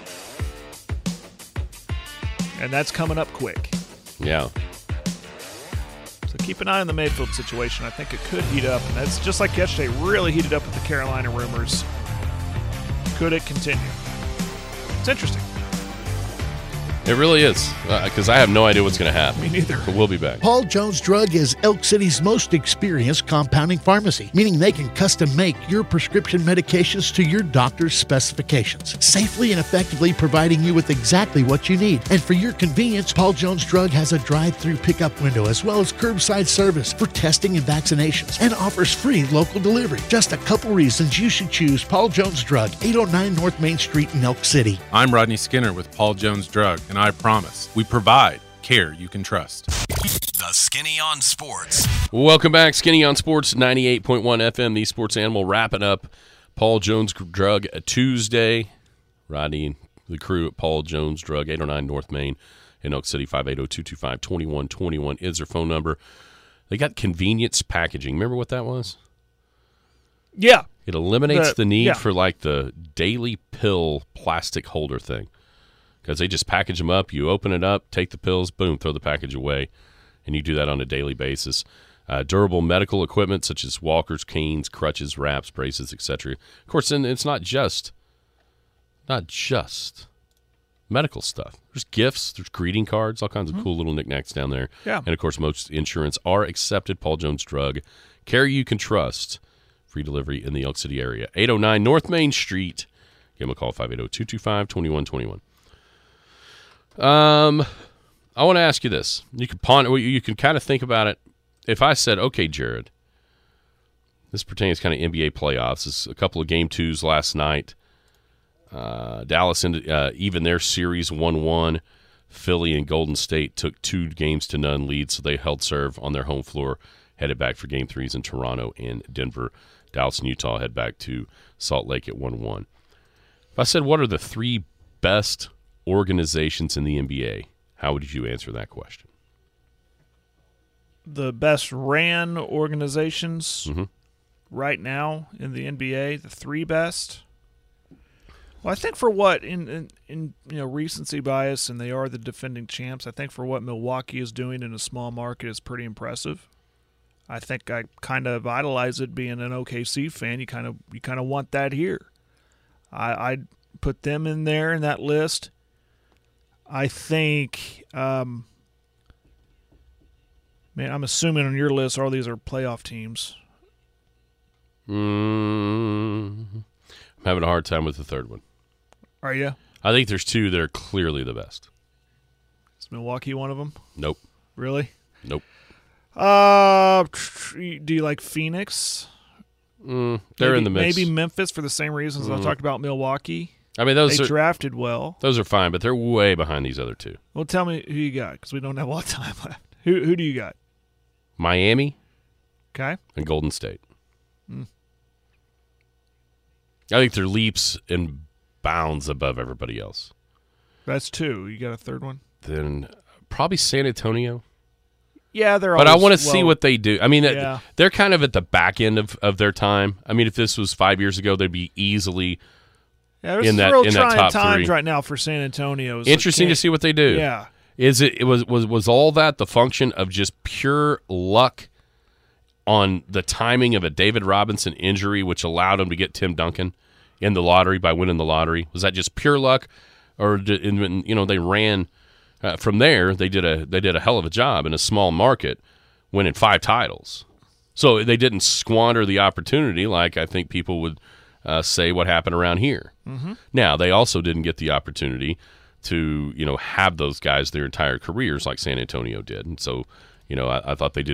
And that's coming up quick. Yeah. So keep an eye on the Mayfield situation. I think it could heat up, and that's just like yesterday, really heated up with the Carolina rumors. Could it continue? It's interesting. It really is, because uh, I have no idea what's going to happen. Me neither. But we'll be back. Paul Jones Drug is Elk City's most experienced compounding pharmacy, meaning they can custom make your prescription medications to your doctor's specifications, safely and effectively providing you with exactly what you need. And for your convenience, Paul Jones Drug has a drive-through pickup window as well as curbside service for testing and vaccinations, and offers free local delivery. Just a couple reasons you should choose Paul Jones Drug, eight oh nine North Main Street in Elk City. I'm Rodney Skinner with Paul Jones Drug, and I promise we provide care you can trust. The Skinny on Sports. Welcome back, Skinny on Sports, ninety-eight point one F M, the Sports Animal, wrapping up Paul Jones Drug Tuesday. Rodney and the crew at Paul Jones Drug, eight oh nine North Main in Elk City, five eight zero, two two five, two one two one is their phone number. They got convenience packaging. Remember what that was? Yeah. It eliminates the, the need yeah. for like the daily pill plastic holder thing. Because they just package them up, you open it up, take the pills, boom, throw the package away, and you do that on a daily basis. Uh, durable medical equipment such as walkers, canes, crutches, wraps, braces, et cetera. Of course, and it's not just, not just medical stuff. There's gifts, there's greeting cards, all kinds of mm-hmm. cool little knickknacks down there. Yeah. And of course, most insurance are accepted. Paul Jones Drug, care you can trust. Free delivery in the Elk City area. eight oh nine North Main Street. Give them a call, five eight zero, two two five, two one two one. Um, I want to ask you this. You can ponder, you can kind of think about it. If I said, okay, Jared, this pertains kind of N B A playoffs. It's a couple of game twos last night. Uh, Dallas, ended, uh, even their series one one. Philly and Golden State took two games to none lead, so they held serve on their home floor, headed back for game threes in Toronto and Denver. Dallas and Utah head back to Salt Lake at one one. If I said, what are the three best organizations in the N B A, how would you answer that question? The best ran organizations mm-hmm. right now in the N B A, the three best. Well, I think for what in, in in you know recency bias, and they are the defending champs. I think for what Milwaukee is doing in a small market is pretty impressive. I think I kind of idolize it. Being an O K C fan, you kind of you kind of want that here. I I'd put them in there in that list. I think, um, man, I'm assuming on your list all these are playoff teams. Mm, I'm having a hard time with the third one. Are you? I think there's two that are clearly the best. Is Milwaukee one of them? Nope. Really? Nope. Uh, do you like Phoenix? Mm, they're maybe, in the mix. Maybe Memphis for the same reasons mm. I talked about Milwaukee. I mean, those they are, drafted well. Those are fine, but they're way behind these other two. Well, tell me who you got, because we don't have a lot of time left. Who who do you got? Miami. Okay. And Golden State. Mm. I think they're leaps and bounds above everybody else. That's two. You got a third one? Then probably San Antonio. Yeah, they're. But always, I want to well, see what they do. I mean, yeah. they're kind of at the back end of, of their time. I mean, if this was five years ago, they'd be easily. Yeah, there's in that, real in trying that top times three. right now for San Antonio. So Interesting to see what they do. Yeah. Is it, it was, was was all that the function of just pure luck on the timing of a David Robinson injury, which allowed him to get Tim Duncan in the lottery by winning the lottery? Was that just pure luck, or did, you know they ran uh, from there? They did a they did a hell of a job in a small market, winning five titles. So they didn't squander the opportunity like I think people would. Uh, say what happened around here. Mm-hmm. Now, they also didn't get the opportunity to, you know, have those guys their entire careers like San Antonio did. And so, you know, I, I thought they did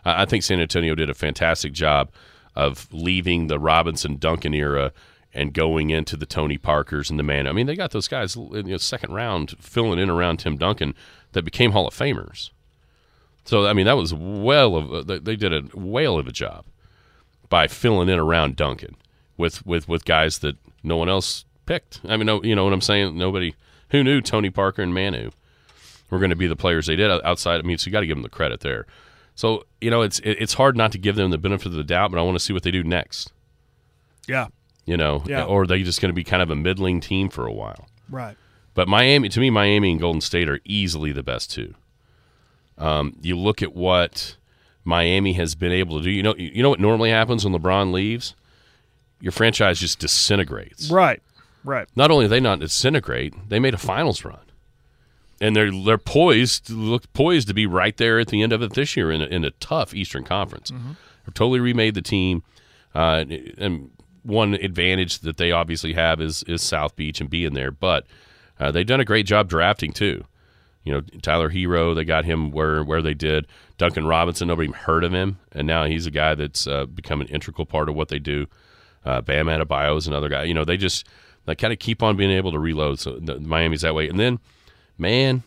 I, I think San Antonio did a fantastic job of leaving the Robinson Duncan era and going into the Tony Parkers and the man. I mean, they got those guys in the second round filling in around Tim Duncan that became Hall of Famers. So, I mean, that was well of a, they did a whale of a job by filling in around Duncan with, with, with guys that no one else picked. I mean, no, you know what I'm saying? Nobody who knew Tony Parker and Manu were going to be the players they did outside. I mean, so you got to give them the credit there. So, you know, it's it's hard not to give them the benefit of the doubt, but I want to see what they do next. Yeah. You know, yeah. Or are they just going to be kind of a middling team for a while? Right. But Miami, to me, Miami and Golden State are easily the best two. Um, you look at what Miami has been able to do. You know, you know what normally happens when LeBron leaves? Your franchise just disintegrates. Right, right. Not only do they not disintegrate, they made a finals run, and they're they're poised look poised to be right there at the end of it this year in a, in a tough Eastern Conference. Mm-hmm. They've totally remade the team, uh, and one advantage that they obviously have is is South Beach and being there, but uh, they've done a great job drafting too. You know, Tyler Hero, they got him where where they did. Duncan Robinson, nobody even heard of him, and now he's a guy that's uh, become an integral part of what they do. Uh, Bam Adebayo is another guy. You know, they just they kind of keep on being able to reload. So the, Miami's that way. And then, man,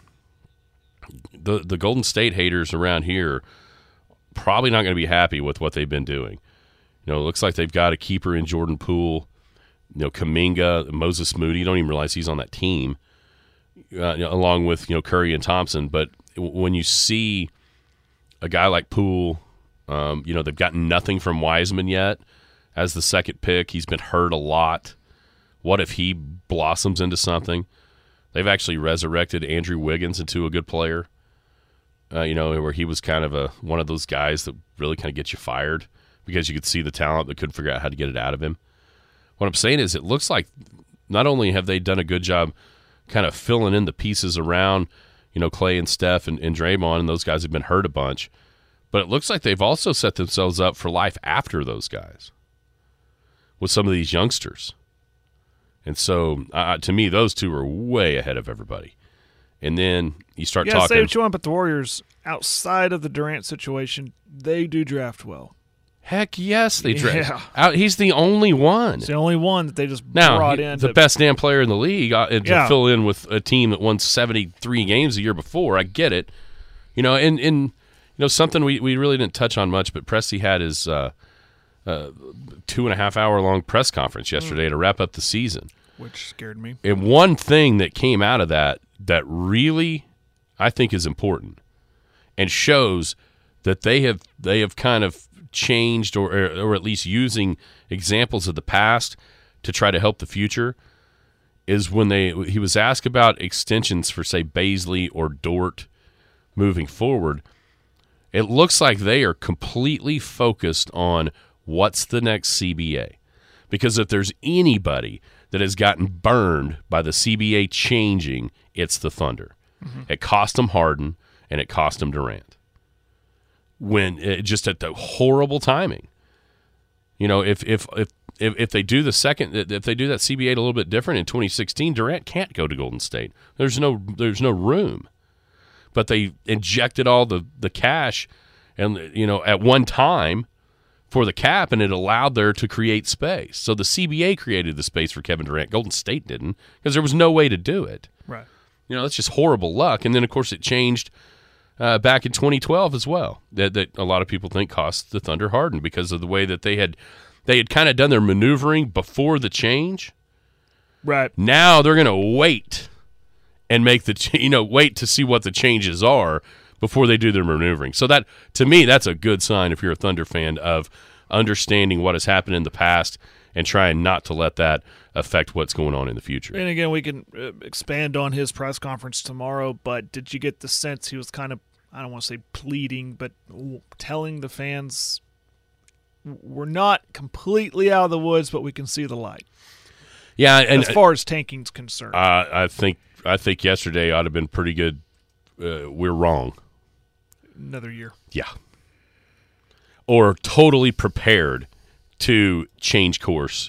the the Golden State haters around here probably not going to be happy with what they've been doing. You know, it looks like they've got a keeper in Jordan Poole. You know, Kuminga, Moses Moody. You don't even realize he's on that team. Uh, you know, along with, you know, Curry and Thompson. But when you see a guy like Poole, um, you know, they've gotten nothing from Wiseman yet as the second pick. He's been hurt a lot. What if he blossoms into something? They've actually resurrected Andrew Wiggins into a good player, uh, you know, where he was kind of a one of those guys that really kind of gets you fired because you could see the talent but couldn't figure out how to get it out of him. What I'm saying is it looks like not only have they done a good job kind of filling in the pieces around, you know, Clay and Steph and, and Draymond, and those guys have been hurt a bunch. But it looks like they've also set themselves up for life after those guys with some of these youngsters. And so, uh, to me, those two are way ahead of everybody. And then you start yeah, talking. say what you want, but the Warriors, outside of the Durant situation, they do draft well. Heck yes, they draft. Yeah. Out, he's the only one. It's the only one that they just now, brought he, in. the to, best damn player in the league uh, to yeah. fill in with a team that won seventy-three games the year before. I get it. You know, and, and you know, something we, we really didn't touch on much, but Presti had his uh, uh, two and a half hour long press conference yesterday mm. to wrap up the season. Which scared me. And one thing that came out of that that really I think is important and shows that they have they have kind of changed or or at least using examples of the past to try to help the future is when they he was asked about extensions for, say, Baisley or Dort moving forward. It looks like they are completely focused on what's the next C B A. Because if there's anybody that has gotten burned by the C B A changing, it's the Thunder. Mm-hmm. It cost them Harden, and it cost them Durant. When it, just at the horrible timing. You know, if if if if, if they do the second, if they do that C B A a little bit different in twenty sixteen, Durant can't go to Golden State. There's no there's no room. But they injected all the the cash, and you know, at one time for the cap, and it allowed there to create space. So the C B A created the space for Kevin Durant. Golden State didn't, because there was no way to do it. Right. You know, that's just horrible luck. And then, of course, it changed uh, back in twenty twelve as well. That that a lot of people think cost the Thunder Harden because of the way that they had they had kind of done their maneuvering before the change. Right. Now they're going to wait and make the you know wait to see what the changes are before they do their maneuvering. So that, to me, that's a good sign if you're a Thunder fan of understanding what has happened in the past and trying not to let that affect what's going on in the future. And again, we can uh, expand on his press conference tomorrow, but did you get the sense he was kind of, I don't want to say pleading, but telling the fans we're not completely out of the woods, but we can see the light? Yeah, and as far as tanking's concerned. Uh, I think I think yesterday ought to have been pretty good. Uh, we're wrong. Another year. Yeah. Or totally prepared to change course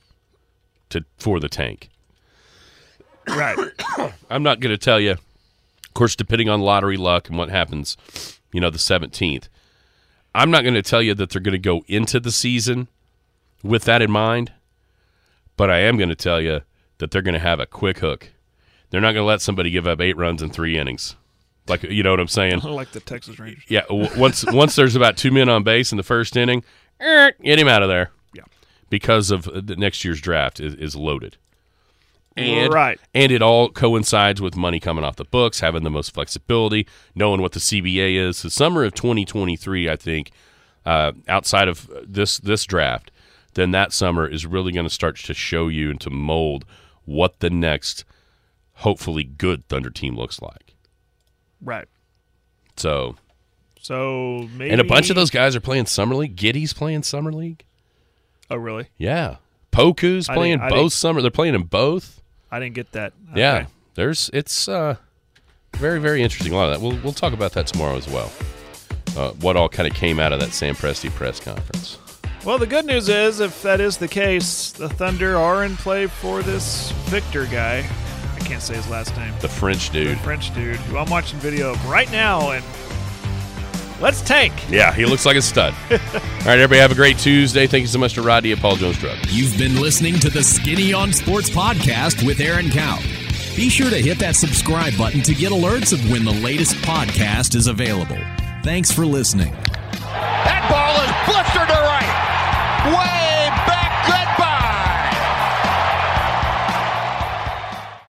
to for the tank. Right. I'm not going to tell you. Of course, depending on lottery luck and what happens, you know, the seventeenth. I'm not going to tell you that they're going to go into the season with that in mind, but I am going to tell you that they're going to have a quick hook. They're not going to let somebody give up eight runs in three innings. Like, you know what I'm saying? Like the Texas Rangers. Yeah, w- once once there's about two men on base in the first inning, er, get him out of there. Yeah. Because of the next year's draft is, is loaded. And, right. And it all coincides with money coming off the books, having the most flexibility, knowing what the C B A is. The summer of twenty twenty-three, I think, uh, outside of this this draft, then that summer is really going to start to show you and to mold what the next, hopefully good Thunder team looks like. Right. So, so maybe. And a bunch of those guys are playing Summer League. Giddy's playing Summer League. Oh, really? Yeah. Poku's I playing didn't- I both didn't- summer. They're playing in both. I didn't get that. Okay. Yeah. There's it's uh, very, very interesting. A lot of that. We'll we'll talk about that tomorrow as well. Uh, what all kind of came out of that Sam Presti press conference. Well, the good news is, if that is the case, the Thunder are in play for this Victor guy. I can't say his last name. The French The dude. French dude, who I'm watching video of right now, and let's tank. Yeah, he looks like a stud. All right, everybody have a great Tuesday. Thank you so much to Rodney at Paul Jones Drug. You've been listening to the Skinny on Sports podcast with Aaron Cow. Be sure to hit that subscribe button to get alerts of when the latest podcast is available. Thanks for listening. That ball is blistered to right. Way